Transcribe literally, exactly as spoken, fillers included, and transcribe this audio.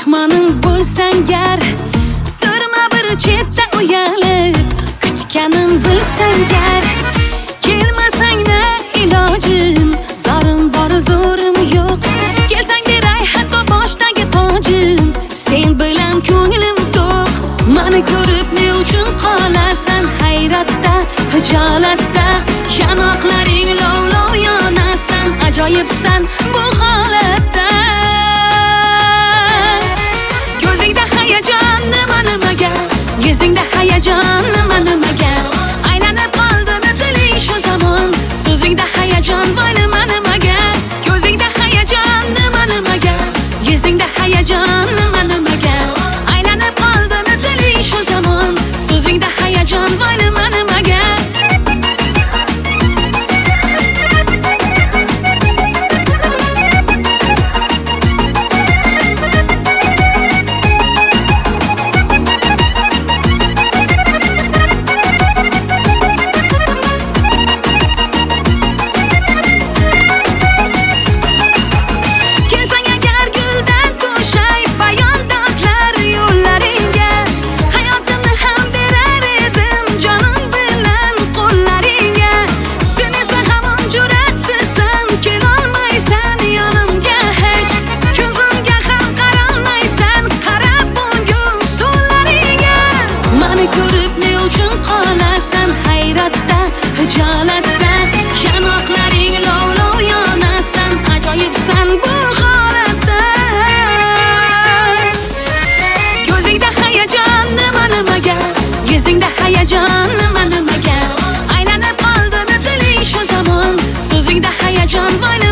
mehmonim bo'lsang gar, turma bir chetda uyalib, kutganim bilsang gar. Kelmasang-da ilojim, zorim bor zo'rim yo'q. Kelsang beray hatto boshdagi tojim, sen bilan ko'nglim to'q. Mani ko'rib ne uchun qolasan hayratda, hijolatda, yanoqlaring lov-lov yonasan, ajoyibsan bu holatda. Ko'zingda hayajon nima-nimaga, yuzingda hayajon nima-nimaga, aylanib qoldimi diling shu zamon, so'zingda hayajon voy nima-nimaga. Ko'zingda hayajon nima-nimaga, yuzingda hayajon nima-nimaga, aylanib qoldimi diling shu zamon, so'zingda hayajon voy nima-nimaga. Ko'rib ne uchun qolasan hayratda, hijolatda, yanoqlaring lov-lov yonasan, ajoyibsan bu holatda. Ko'zingda hayajon nima-nimaga, yuzingda hayajon nima-nimaga, aylanib qoldimi diling shu zamon, so'zingda hayajon voy